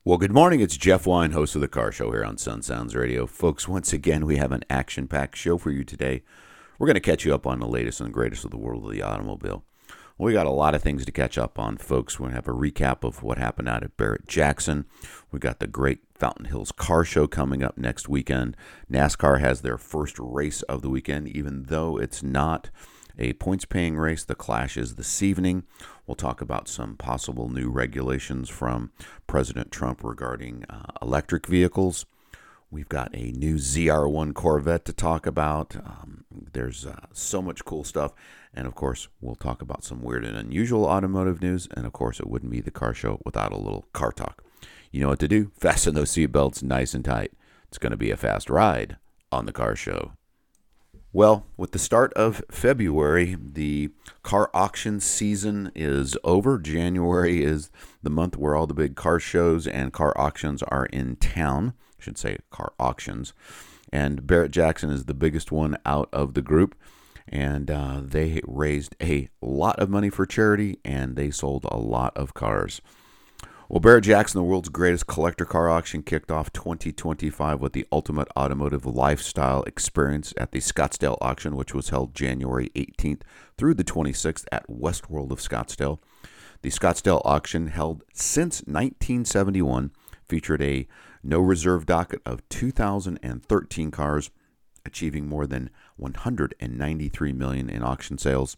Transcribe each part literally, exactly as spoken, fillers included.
Well, good morning. It's Jeff Wine, host of The Car Show here on Sun Sounds Radio. Folks, once again, we have an action-packed show for you today. We're going to catch you up on the latest and greatest of the world of the automobile. We got a lot of things to catch up on, folks. We're going to have a recap of what happened out at Barrett-Jackson. We got the great Fountain Hills Car Show coming up next weekend. NASCAR has their first race of the weekend, even though it's not a points-paying race. The Clash is this evening. We'll talk about some possible new regulations from President Trump regarding uh, electric vehicles. We've got a new Z R one Corvette to talk about. Um, there's uh, so much cool stuff. And, of course, we'll talk about some weird and unusual automotive news. And, of course, it wouldn't be the car show without a little car talk. You know what to do. Fasten those seatbelts nice and tight. It's going to be a fast ride on the car show. Well, with the start of February, the car auction season is over. January is the month where all the big car shows and car auctions are in town. I should say car auctions. And Barrett-Jackson is the biggest one out of the group. And uh, they raised a lot of money for charity, and they sold a lot of cars. Well, Barrett-Jackson, the world's greatest collector car auction, kicked off twenty twenty-five with the ultimate automotive lifestyle experience at the Scottsdale auction, which was held January eighteenth through the twenty-sixth at Westworld of Scottsdale. The Scottsdale auction, held since nineteen seventy-one, featured a no-reserve docket of two thousand thirteen cars, achieving more than one hundred ninety-three million dollars in auction sales.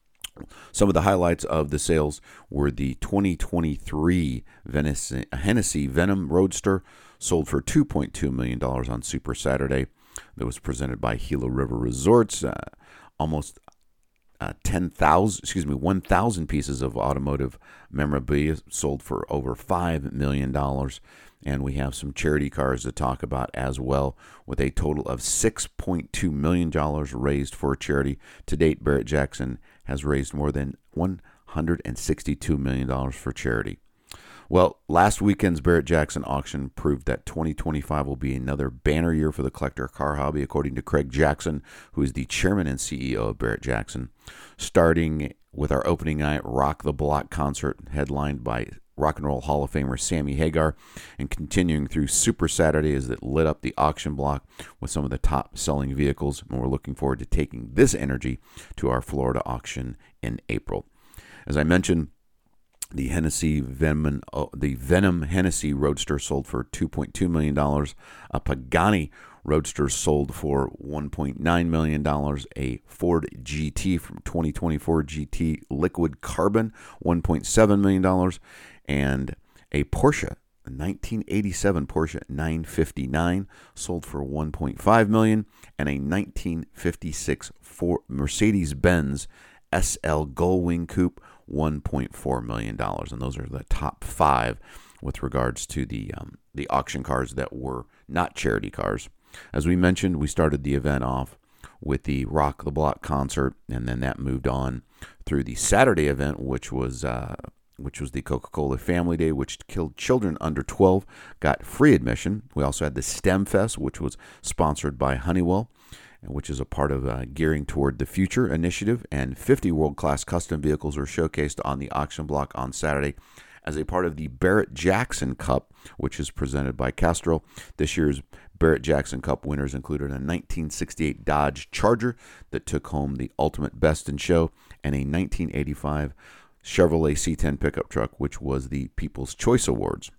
Some of the highlights of the sales were the twenty twenty-three Hennessy Venom Roadster, sold for two point two million dollars on Super Saturday. That was presented by Gila River Resorts. Uh, almost uh, ten thousand, excuse me, one thousand pieces of automotive memorabilia sold for over five million dollars. And we have some charity cars to talk about as well, with a total of six point two million dollars raised for charity. To date, Barrett-Jackson has raised more than one hundred sixty-two million dollars for charity. Well, last weekend's Barrett-Jackson auction proved that twenty twenty-five will be another banner year for the collector car hobby, according to Craig Jackson, who is the chairman and C E O of Barrett-Jackson. Starting with our opening night Rock the Block concert, headlined by Rock and Roll Hall of Famer Sammy Hagar, and continuing through Super Saturday as it lit up the auction block with some of the top-selling vehicles, and we're looking forward to taking this energy to our Florida auction in April. As I mentioned, the Hennessy Venom, the Venom Hennessy Roadster sold for two point two million dollars. A Pagani Roadster sold for one point nine million dollars. A Ford G T from twenty twenty-four G T Liquid Carbon, one point seven million dollars. And a Porsche, a nineteen eighty-seven Porsche nine fifty-nine, sold for one point five million dollars. And a nineteen fifty-six Ford Mercedes-Benz S L Gullwing Coupe, one point four million dollars. And those are the top five with regards to the um, the auction cars that were not charity cars. As we mentioned, we started the event off with the Rock the Block concert, and then that moved on through the Saturday event, which was uh, which was the Coca-Cola Family Day, which killed children under twelve, got free admission. We also had the STEM Fest, which was sponsored by Honeywell, which is a part of uh, Gearing Toward the Future initiative, and fifty world-class custom vehicles were showcased on the auction block on Saturday as a part of the Barrett-Jackson Cup, which is presented by Castrol. This year's Barrett-Jackson Cup winners included a nineteen sixty-eight Dodge Charger that took home the ultimate best in show, and a nineteen eighty-five Chevrolet C ten pickup truck, which was the People's Choice Awards.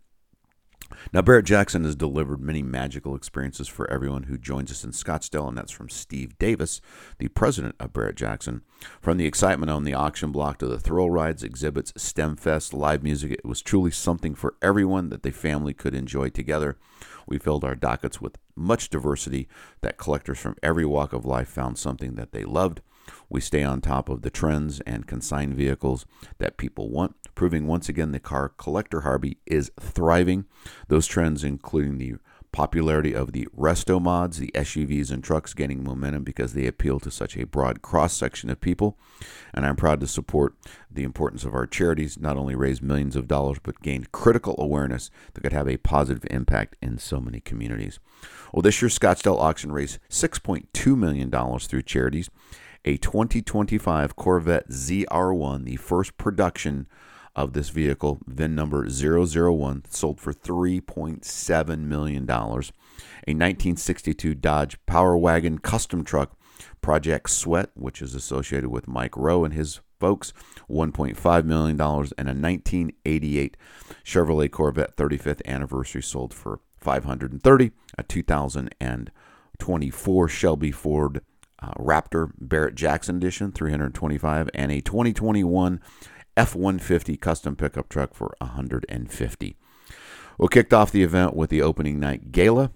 Now, Barrett-Jackson has delivered many magical experiences for everyone who joins us in Scottsdale, and that's from Steve Davis, the president of Barrett-Jackson. From the excitement on the auction block to the thrill rides, exhibits, STEM Fest, live music, it was truly something for everyone that the family could enjoy together. We filled our dockets with much diversity that collectors from every walk of life found something that they loved. We stay on top of the trends and consigned vehicles that people want, proving once again the car collector hobby is thriving. Those trends including the popularity of the resto mods, the S U Vs and trucks gaining momentum because they appeal to such a broad cross-section of people. And I'm proud to support the importance of our charities, not only raise millions of dollars, but gain critical awareness that could have a positive impact in so many communities. Well, this year's Scottsdale auction raised six point two million dollars through charities. A twenty twenty-five Corvette Z R one, the first production of this vehicle, V I N number zero zero one, sold for three point seven million dollars. A nineteen sixty-two Dodge Power Wagon custom truck, Project Sweat, which is associated with Mike Rowe and his folks, one point five million dollars, and a nineteen eighty-eight Chevrolet Corvette thirty-fifth anniversary sold for five hundred thirty dollars. A two thousand twenty-four Shelby Ford uh, Raptor Barrett Jackson Edition, three hundred twenty-five dollars, and a twenty twenty-one F one fifty custom pickup truck for one hundred fifty dollars. We kicked off the event with the opening night gala,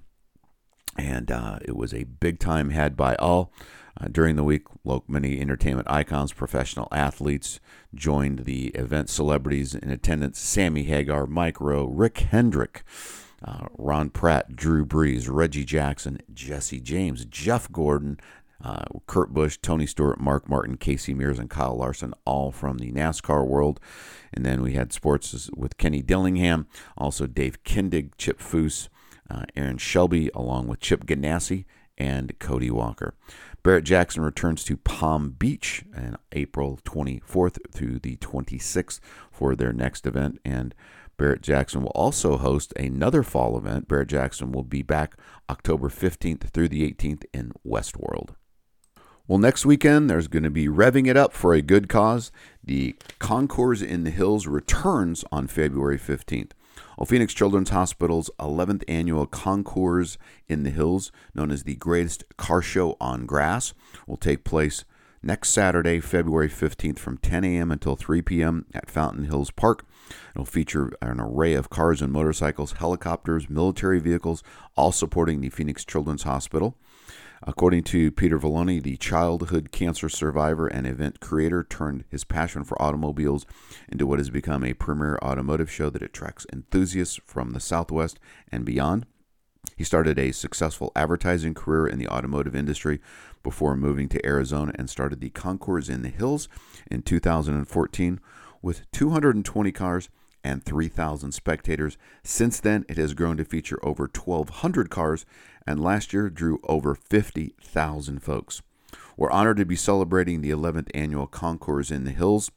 and uh, it was a big time had by all. Uh, during the week, local, many entertainment icons, professional athletes joined the event. Celebrities in attendance: Sammy Hagar, Mike Rowe, Rick Hendrick, uh, Ron Pratt, Drew Brees, Reggie Jackson, Jesse James, Jeff Gordon, uh, Kurt Busch, Tony Stewart, Mark Martin, Casey Mears, and Kyle Larson, all from the NASCAR world. And then we had sports with Kenny Dillingham, also Dave Kindig, Chip Foose, uh, Aaron Shelby, along with Chip Ganassi and Cody Walker. Barrett Jackson returns to Palm Beach on April twenty-fourth through the twenty-sixth for their next event, and Barrett Jackson will also host another fall event. Barrett Jackson will be back October fifteenth through the eighteenth in Westworld. Well, next weekend, there's going to be Revving It Up for a Good Cause. The Concours in the Hills returns on February fifteenth. Well, Phoenix Children's Hospital's eleventh annual Concours in the Hills, known as the Greatest Car Show on Grass, will take place next Saturday, February fifteenth from ten a.m. until three p.m. at Fountain Hills Park. It will feature an array of cars and motorcycles, helicopters, military vehicles, all supporting the Phoenix Children's Hospital. According to Peter Vallone, the childhood cancer survivor and event creator turned his passion for automobiles into what has become a premier automotive show that attracts enthusiasts from the Southwest and beyond. He started a successful advertising career in the automotive industry before moving to Arizona and started the Concours in the Hills in two thousand fourteen with two hundred twenty cars and three thousand spectators. Since then, it has grown to feature over twelve hundred cars, and last year drew over fifty thousand folks. We're honored to be celebrating the eleventh annual Concours in the Hills.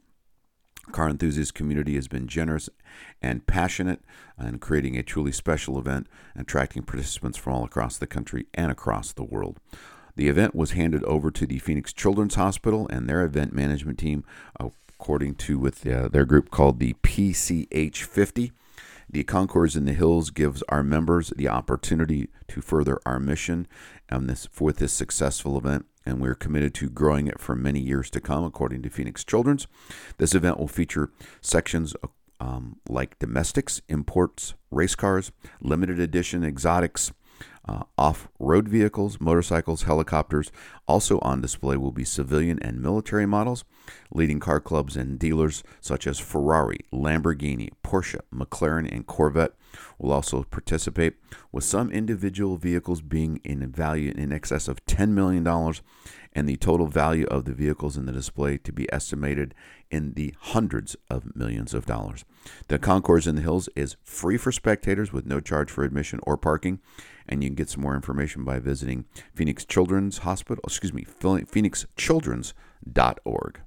Car enthusiast community has been generous and passionate in creating a truly special event, attracting participants from all across the country and across the world. The event was handed over to the Phoenix Children's Hospital and their event management team, according to with uh, their group called the P C H fifty. The Concours in the Hills gives our members the opportunity to further our mission and this, with this successful event, and we're committed to growing it for many years to come, according to Phoenix Children's. This event will feature sections um, like domestics, imports, race cars, limited edition exotics, Uh, off-road vehicles, motorcycles, helicopters. Also on display will be civilian and military models. Leading car clubs and dealers such as Ferrari, Lamborghini, Porsche, McLaren, and Corvette will also participate, with some individual vehicles being in value in excess of ten million dollars, and the total value of the vehicles in the display to be estimated in the hundreds of millions of dollars. The Concours in the Hills is free for spectators with no charge for admission or parking, and you can get some more information by visiting Phoenix Children's Hospital, excuse me, phoenix children's dot org.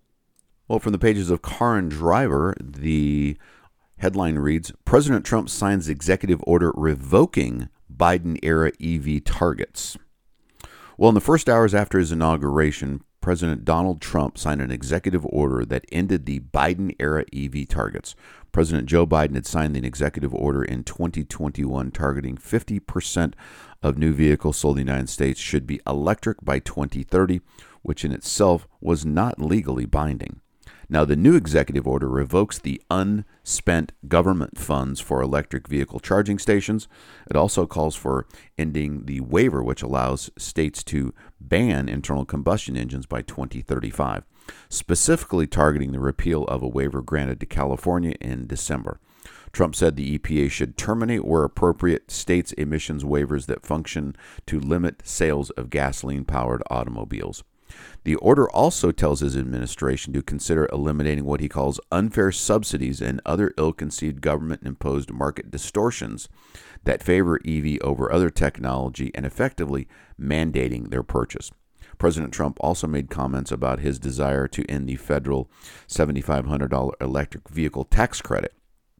Well, from the pages of Car and Driver, the headline reads, President Trump signs executive order revoking Biden-era E V targets. Well, in the first hours after his inauguration, President Donald Trump signed an executive order that ended the Biden-era E V targets. President Joe Biden had signed an executive order in twenty twenty-one targeting fifty percent of new vehicles sold in the United States should be electric by twenty thirty, which in itself was not legally binding. Now, the new executive order revokes the unspent government funds for electric vehicle charging stations. It also calls for ending the waiver, which allows states to ban internal combustion engines by twenty thirty-five, specifically targeting the repeal of a waiver granted to California in December. Trump said the E P A should terminate where appropriate states' emissions waivers that function to limit sales of gasoline-powered automobiles. The order also tells his administration to consider eliminating what he calls unfair subsidies and other ill-conceived government-imposed market distortions that favor E V over other technology and effectively mandating their purchase. President Trump also made comments about his desire to end the federal seven thousand five hundred dollars electric vehicle tax credit.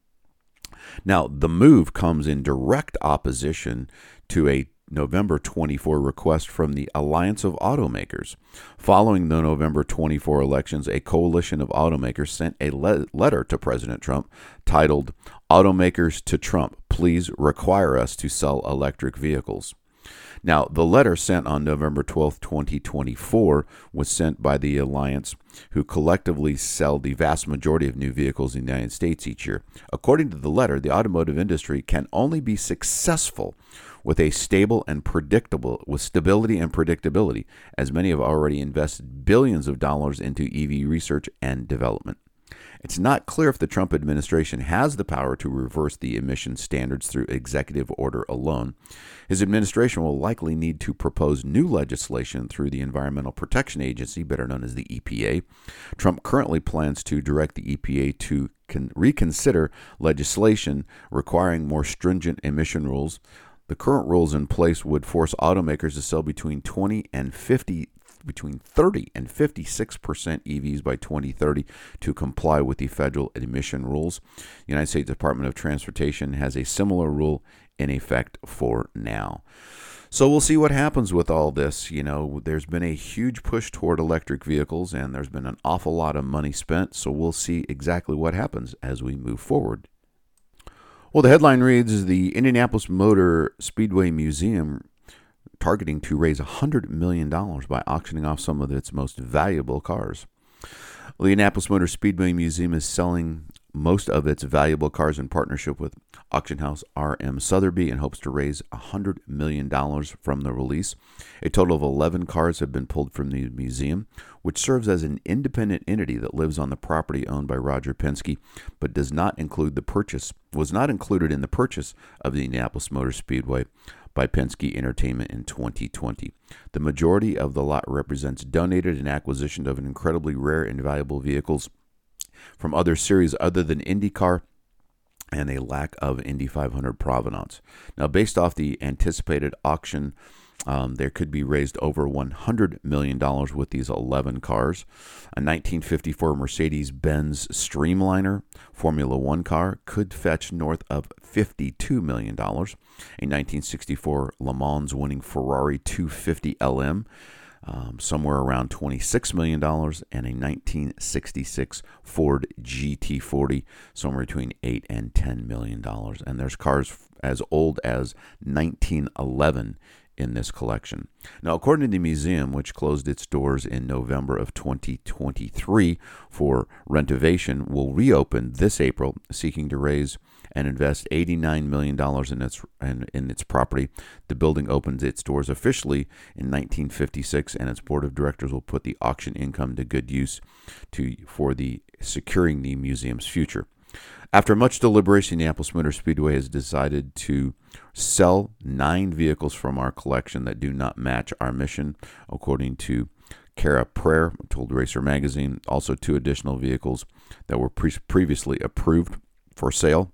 Now, the move comes in direct opposition to a November twenty-fourth request from the Alliance of Automakers. Following the November twenty-fourth elections, a coalition of automakers sent a le- letter to President Trump titled, "Automakers to Trump, please require us to sell electric vehicles." Now, the letter sent on November twelfth, twenty twenty-four was sent by the alliance, who collectively sell the vast majority of new vehicles in the United States each year. According to the letter, the automotive industry can only be successful with a stable and predictable, with stability and predictability, as many have already invested billions of dollars into E V research and development. It's not clear if the Trump administration has the power to reverse the emission standards through executive order alone. His administration will likely need to propose new legislation through the Environmental Protection Agency, better known as the E P A. Trump currently plans to direct the E P A to con- reconsider legislation requiring more stringent emission rules. The current rules in place would force automakers to sell between twenty and fifty between thirty and fifty-six percent E Vs by twenty thirty to comply with the federal emission rules. The United States Department of Transportation has a similar rule in effect for now. So we'll see what happens with all this. You know, there's been a huge push toward electric vehicles, and there's been an awful lot of money spent. So we'll see exactly what happens as we move forward. Well, the headline reads, the Indianapolis Motor Speedway Museum targeting to raise one hundred million dollars by auctioning off some of its most valuable cars. Well, the Indianapolis Motor Speedway Museum is selling most of its valuable cars in partnership with auction house R M Sotheby and hopes to raise one hundred million dollars from the release. A total of eleven cars have been pulled from the museum, which serves as an independent entity that lives on the property owned by Roger Penske, but does not include the purchase, was not included in the purchase of the Indianapolis Motor Speedway by Penske Entertainment in twenty twenty. The majority of the lot represents donated and acquisition of incredibly rare and valuable vehicles from other series other than IndyCar and a lack of Indy five hundred provenance. Now, based off the anticipated auction, um, there could be raised over one hundred million dollars with these eleven cars. A nineteen fifty-four Mercedes-Benz Streamliner Formula One car could fetch north of fifty-two million dollars. A nineteen sixty-four Le Mans winning Ferrari two fifty L M, Um, somewhere around twenty-six million dollars, and a nineteen sixty-six Ford G T forty, somewhere between eight and ten million dollars. And there's cars as old as nineteen eleven in this collection. Now, according to the museum, which closed its doors in November of twenty twenty-three for renovation, will reopen this April, seeking to raise and invest eighty-nine million dollars in its in, in its property. The building opens its doors officially in nineteen fifty-six, and its board of directors will put the auction income to good use to for the securing the museum's future. After much deliberation, the Indianapolis Motor Speedway has decided to sell nine vehicles from our collection that do not match our mission, according to Kara Prayer, told Racer Magazine. Also, two additional vehicles that were pre- previously approved for sale.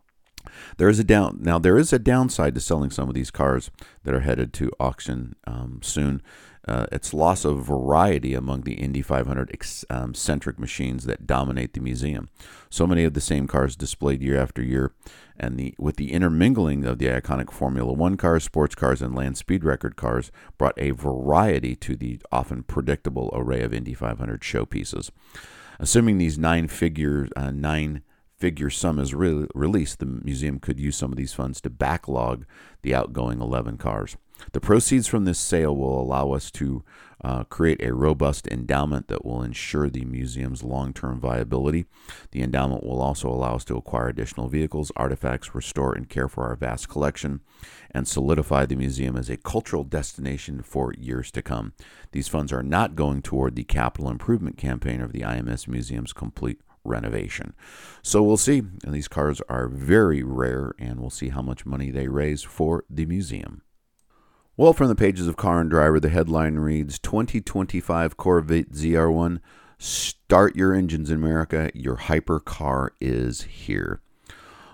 There is a down now. There is a downside to selling some of these cars that are headed to auction um, soon. Uh, it's loss of variety among the Indy five hundred ex, um, centric machines that dominate the museum. So many of the same cars displayed year after year, and the with the intermingling of the iconic Formula One cars, sports cars, and land speed record cars brought a variety to the often predictable array of Indy five hundred showpieces. Assuming these nine figure uh, nine. figure sum is re- released, the museum could use some of these funds to backlog the outgoing eleven cars. The proceeds from this sale will allow us to uh, create a robust endowment that will ensure the museum's long-term viability. The endowment will also allow us to acquire additional vehicles, artifacts, restore and care for our vast collection, and solidify the museum as a cultural destination for years to come. These funds are not going toward the capital improvement campaign of the I M S Museum's complete renovation. So we'll see. And these cars are very rare, and we'll see how much money they raise for the museum. Well, from the pages of Car and Driver, the headline reads, twenty twenty-five Corvette Z R one, start your engines in America, your hypercar is here.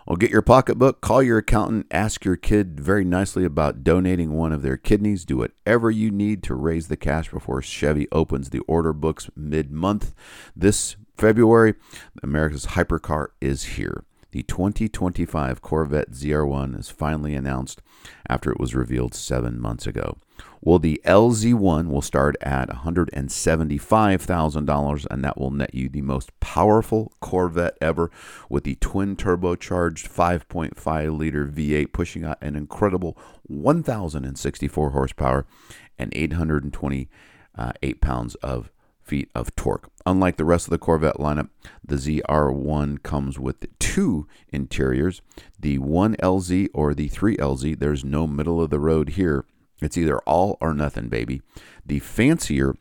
Well, get your pocketbook, call your accountant, ask your kid very nicely about donating one of their kidneys. Do whatever you need to raise the cash before Chevy opens the order books mid-month. This February, America's hypercar is here. The twenty twenty-five Corvette Z R one is finally announced after it was revealed seven months ago. Well, the L Z one will start at one hundred seventy-five thousand dollars, and that will net you the most powerful Corvette ever with the twin turbocharged five point five liter V eight pushing out an incredible one thousand sixty-four horsepower and eight hundred twenty-eight pounds of feet of torque. Unlike the rest of the Corvette lineup, the Z R one comes with two interiors, the one L Z or the three L Z. There's no middle of the road here. It's either all or nothing, baby. The fancier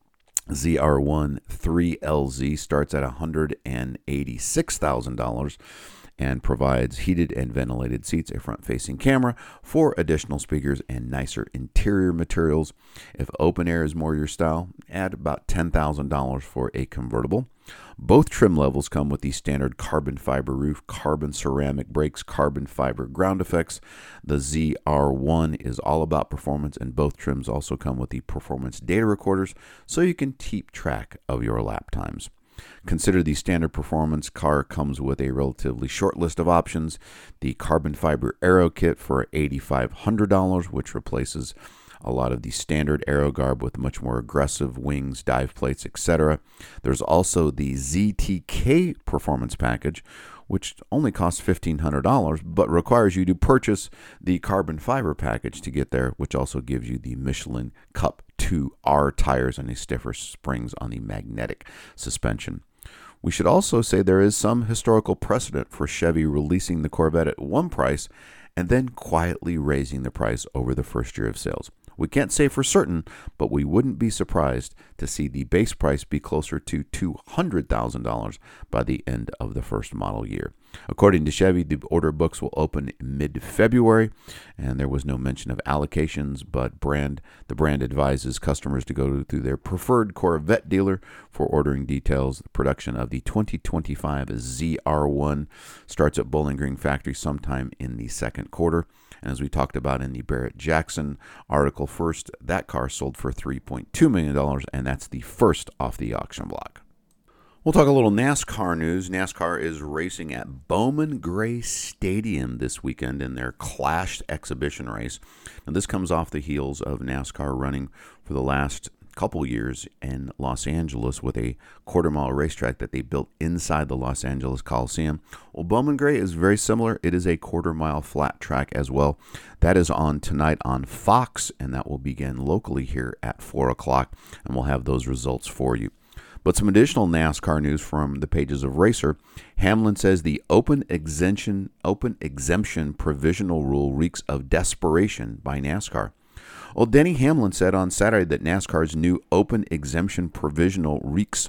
Z R one three L Z starts at one hundred eighty-six thousand dollars and provides heated and ventilated seats, a front-facing camera, four additional speakers, and nicer interior materials. If open air is more your style, add about ten thousand dollars for a convertible. Both trim levels come with the standard carbon fiber roof, carbon ceramic brakes, carbon fiber ground effects. The Z R one is all about performance, and both trims also come with the performance data recorders so you can keep track of your lap times. Consider the standard performance car comes with a relatively short list of options. The carbon fiber aero kit for eight thousand five hundred dollars, which replaces a lot of the standard aero garb with much more aggressive wings, dive plates, et cetera. There's also the Z T K performance package, which only costs fifteen hundred dollars, but requires you to purchase the carbon fiber package to get there, which also gives you the Michelin Cup two R tires and a stiffer springs on the magnetic suspension. We should also say there is some historical precedent for Chevy releasing the Corvette at one price and then quietly raising the price over the first year of sales. We can't say for certain, but we wouldn't be surprised to see the base price be closer to two hundred thousand dollars by the end of the first model year. According to Chevy, the order books will open mid-February, and there was no mention of allocations, but brand the brand advises customers to go through their preferred Corvette dealer for ordering details. The production of the twenty twenty-five Z R one starts at Bowling Green Factory sometime in the second quarter. And as we talked about in the Barrett-Jackson article first, that car sold for three point two million dollars, and that's the first off the auction block. We'll talk a little NASCAR news. NASCAR is racing at Bowman Gray Stadium this weekend in their Clash exhibition race. Now, this comes off the heels of NASCAR running for the last couple years in Los Angeles with a quarter mile racetrack that they built inside the Los Angeles Coliseum. Well, Bowman Gray is very similar. It is a quarter mile flat track as well. That is on tonight on Fox, and that will begin locally here at four o'clock, and we'll have those results for you. But some additional NASCAR news from the pages of Racer. Hamlin says the open exemption, open exemption provisional rule reeks of desperation by NASCAR. Well, Denny Hamlin said on Saturday that NASCAR's new open exemption provisional reeks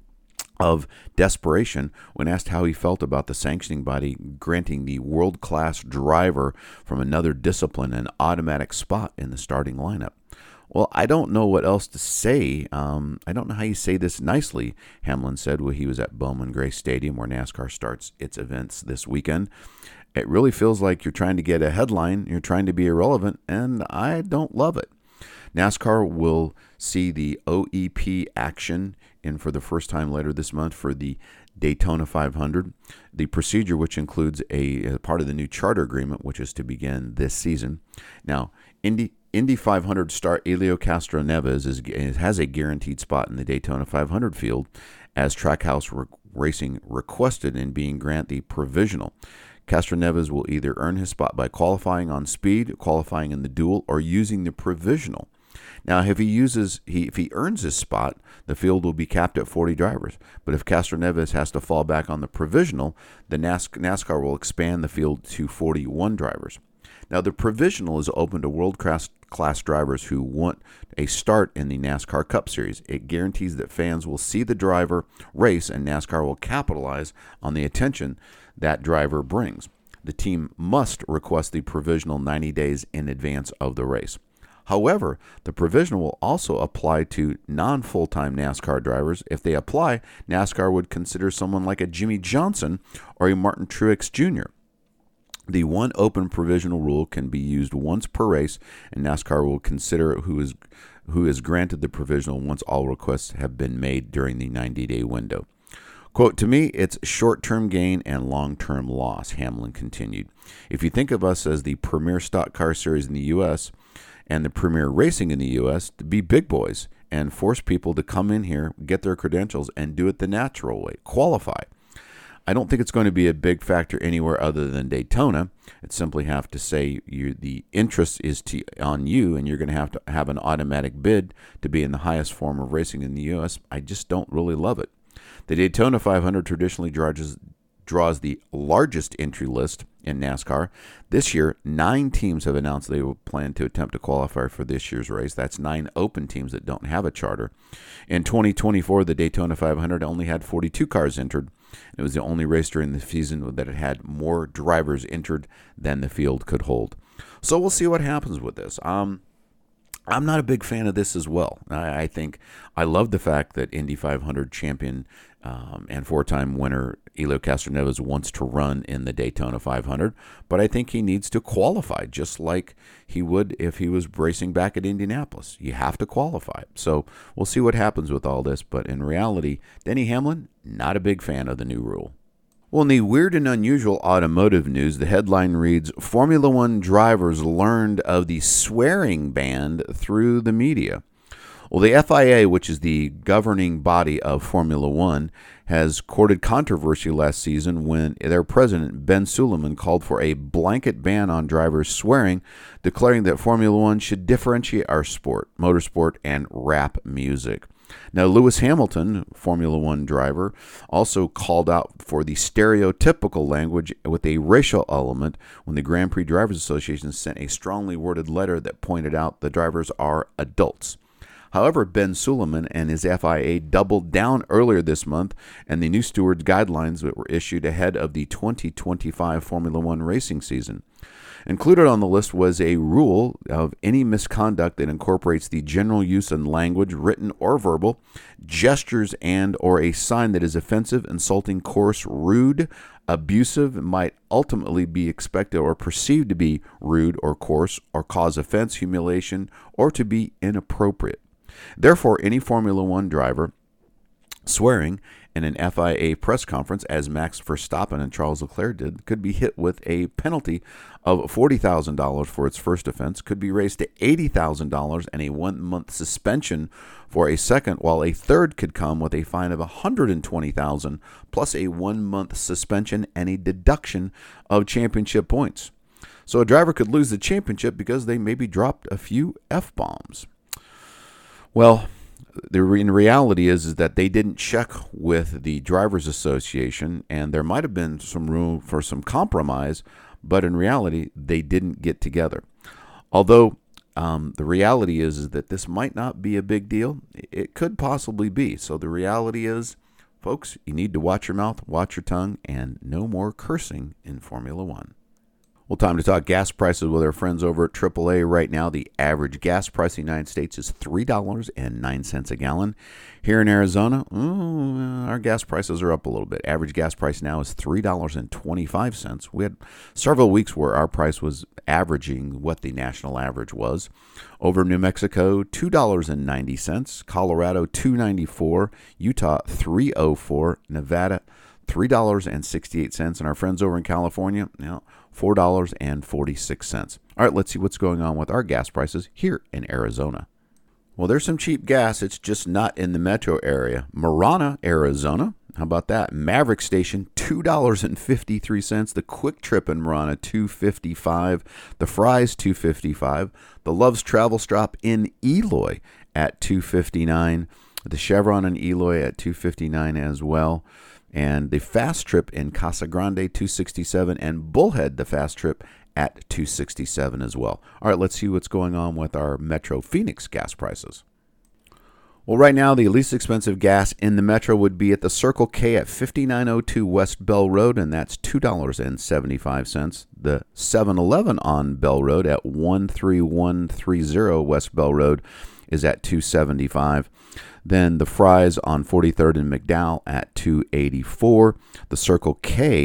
of desperation when asked how he felt about the sanctioning body granting the world-class driver from another discipline an automatic spot in the starting lineup. Well, I don't know what else to say. Um, I don't know how you say this nicely, Hamlin said when he was at Bowman Gray Stadium where NASCAR starts its events this weekend. It really feels like you're trying to get a headline, you're trying to be irrelevant, and I don't love it. NASCAR will see the O E P action in for the first time later this month for the Daytona five hundred. The procedure, which includes a, a part of the new charter agreement, which is to begin this season. Now, Indy Indy five hundred star Helio Castroneves is, is, has a guaranteed spot in the Daytona five hundred field, as Trackhouse re- Racing requested in being granted the provisional. Castroneves will either earn his spot by qualifying on speed, qualifying in the duel, or using the provisional. Now, if he uses, he if he earns his spot, the field will be capped at forty drivers. But if Castroneves has to fall back on the provisional, the NAS- NASCAR will expand the field to forty-one drivers. Now, the provisional is open to world-class class drivers who want a start in the NASCAR Cup Series. It guarantees that fans will see the driver race, and NASCAR will capitalize on the attention that driver brings. The team must request the provisional ninety days in advance of the race. However, the provisional will also apply to non-full-time NASCAR drivers. If they apply, NASCAR would consider someone like a Jimmy Johnson or a Martin Truex Junior The one open provisional rule can be used once per race, and NASCAR will consider who is who is granted the provisional once all requests have been made during the ninety-day window. Quote, to me, it's short-term gain and long-term loss, Hamlin continued. If you think of us as the premier stock car series in the U S and the premier racing in the U S, to be big boys and force people to come in here, get their credentials, and do it the natural way, qualify. I don't think it's going to be a big factor anywhere other than Daytona. It simply have to say you, the interest is to, on you, and you're going to have to have an automatic bid to be in the highest form of racing in the U S. I just don't really love it. The Daytona five hundred traditionally draws, draws the largest entry list in NASCAR. This year, nine teams have announced they will plan to attempt to qualify for this year's race. That's nine open teams that don't have a charter. In twenty twenty-four, the Daytona five hundred only had forty-two cars entered. It was the only race during the season that it had more drivers entered than the field could hold. So we'll see what happens with this. Um, I'm not a big fan of this as well. I, I think I love the fact that Indy five hundred champion um, and four-time winner Helio Castroneves wants to run in the Daytona five hundred, but I think he needs to qualify just like he would if he was racing back at Indianapolis. You have to qualify. So we'll see what happens with all this, but in reality, Denny Hamlin, not a big fan of the new rule. Well, in the weird and unusual automotive news, the headline reads, Formula One drivers learned of the swearing ban through the media. Well, the F I A, which is the governing body of Formula One, has courted controversy last season when their president, Ben Suleiman, called for a blanket ban on drivers swearing, declaring that Formula One should differentiate our sport, motorsport, and rap music. Now, Lewis Hamilton, Formula One driver, also called out for the stereotypical language with a racial element when the Grand Prix Drivers Association sent a strongly worded letter that pointed out the drivers are adults. However, Ben Suleiman and his F I A doubled down earlier this month, and the new stewards guidelines that were issued ahead of the twenty twenty-five Formula One racing season. Included on the list was a rule of any misconduct that incorporates the general use of language, written or verbal, gestures and or a sign that is offensive, insulting, coarse, rude, abusive, might ultimately be expected or perceived to be rude or coarse or cause offense, humiliation, or to be inappropriate. Therefore, any Formula One driver swearing in an F I A press conference, as Max Verstappen and Charles Leclerc did, could be hit with a penalty of forty thousand dollars for its first offense, could be raised to eighty thousand dollars and a one-month suspension for a second, while a third could come with a fine of one hundred twenty thousand dollars plus a one-month suspension and a deduction of championship points. So a driver could lose the championship because they maybe dropped a few F-bombs. Well, the re- in reality is, is that they didn't check with the Drivers Association, and there might have been some room for some compromise, but in reality, they didn't get together. Although um, the reality is, is that this might not be a big deal. It could possibly be. So the reality is, folks, you need to watch your mouth, watch your tongue, and no more cursing in Formula One. Well, time to talk gas prices with our friends over at triple A. Right now, the average gas price in the United States is three dollars and nine cents a gallon. Here in Arizona, ooh, our gas prices are up a little bit. Average gas price now is three dollars and twenty-five cents. We had several weeks where our price was averaging what the national average was. Over New Mexico, two dollars and ninety cents. Colorado, two dollars and ninety-four cents. Utah, three dollars and four cents. Nevada, three dollars and sixty-eight cents. And our friends over in California, you know, four dollars and forty-six cents. All right, let's see what's going on with our gas prices here in Arizona. Well, there's some cheap gas. It's just not in the metro area. Marana, Arizona. How about that? Maverick Station, two dollars and fifty-three cents. The Quick Trip in Marana, two dollars and fifty-five cents. The Fry's, two dollars and fifty-five cents. The Love's Travel Stop in Eloy at two dollars and fifty-nine cents. The Chevron in Eloy at two dollars and fifty-nine cents as well. And the Fast Trip in Casa Grande, two dollars and sixty-seven cents. And Bullhead, the Fast Trip, at two dollars and sixty-seven cents as well. All right, let's see what's going on with our Metro Phoenix gas prices. Well, right now, the least expensive gas in the Metro would be at the Circle K at fifty-nine oh two West Bell Road, and that's two dollars and seventy-five cents. The seven eleven on Bell Road at one three one three zero West Bell Road is at two dollars and seventy-five cents. Then the Fry's on forty-third and McDowell at two dollars and eighty-four cents. The Circle K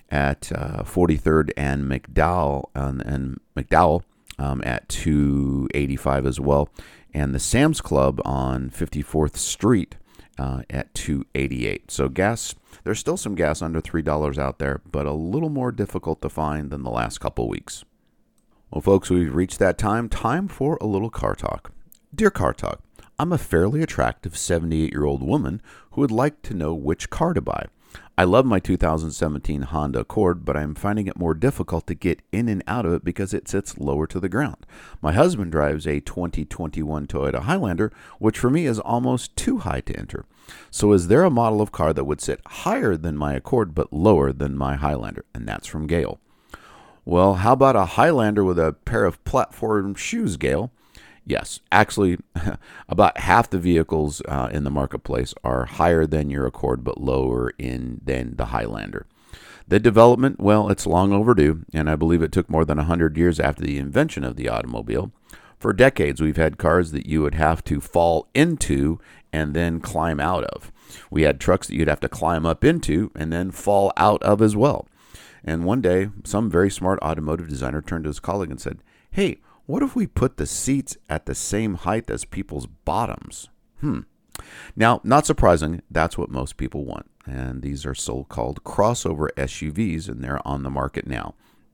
at uh, forty-third and McDowell and, and McDowell um, at two eighty-five as well, and the Sam's Club on fifty-fourth Street uh, at two eighty-eight. So gas, there's still some gas under three dollars out there, but a little more difficult to find than the last couple weeks. Well, folks, we've reached that time. Time for a little car talk. Dear Car Talk, I'm a fairly attractive seventy-eight-year-old woman who would like to know which car to buy. I love my two thousand seventeen Honda Accord, but I'm finding it more difficult to get in and out of it because it sits lower to the ground. My husband drives a twenty twenty-one Toyota Highlander, which for me is almost too high to enter. So is there a model of car that would sit higher than my Accord but lower than my Highlander? And that's from Gail. Well, how about a Highlander with a pair of platform shoes, Gail? Yes, actually, about half the vehicles uh, in the marketplace are higher than your Accord but lower in than the Highlander. The development, well, it's long overdue, and I believe it took more than one hundred years after the invention of the automobile. For decades, we've had cars that you would have to fall into and then climb out of. We had trucks that you'd have to climb up into and then fall out of as well. And one day, some very smart automotive designer turned to his colleague and said, "Hey, what if we put the seats at the same height as people's bottoms?" Hmm. Now, not surprising, that's what most people want. And these are so-called crossover S U Vs, and they're on the market now.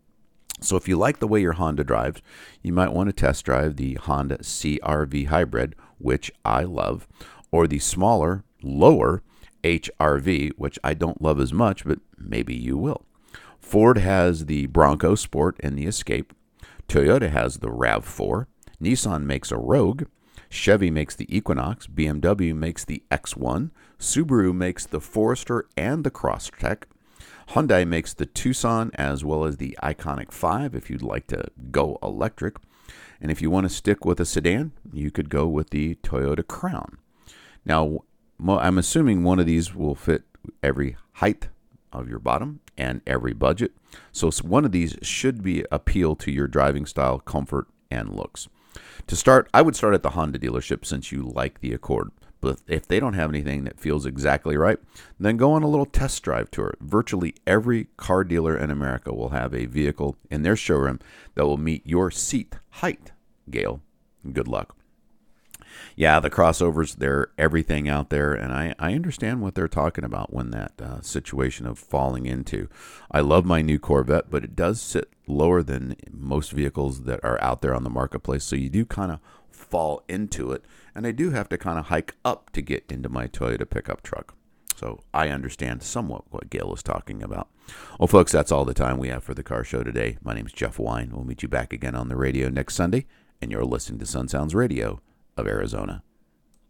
So if you like the way your Honda drives, you might want to test drive the Honda C R V Hybrid, which I love, or the smaller, lower H R V, which I don't love as much, but maybe you will. Ford has the Bronco Sport and the Escape. Toyota has the RAV four, Nissan makes a Rogue, Chevy makes the Equinox, B M W makes the X one, Subaru makes the Forester and the Crosstrek, Hyundai makes the Tucson as well as the Iconic five if you'd like to go electric, and if you want to stick with a sedan, you could go with the Toyota Crown. Now, I'm assuming one of these will fit every height of your bottom and every budget. So one of these should be appeal to your driving style, comfort, and looks. To start, I would start at the Honda dealership since you like the Accord. But if they don't have anything that feels exactly right, then go on a little test drive tour. Virtually every car dealer in America will have a vehicle in their showroom that will meet your seat height, Gail. Good luck. Yeah, the crossovers, they're everything out there, and I, I understand what they're talking about when that uh, situation of falling into. I love my new Corvette, but it does sit lower than most vehicles that are out there on the marketplace, so you do kind of fall into it, and I do have to kind of hike up to get into my Toyota pickup truck. So I understand somewhat what Gail is talking about. Well, folks, that's all the time we have for the car show today. My name is Jeff Wine. We'll meet you back again on the radio next Sunday, and you're listening to Sun Sounds Radio of Arizona.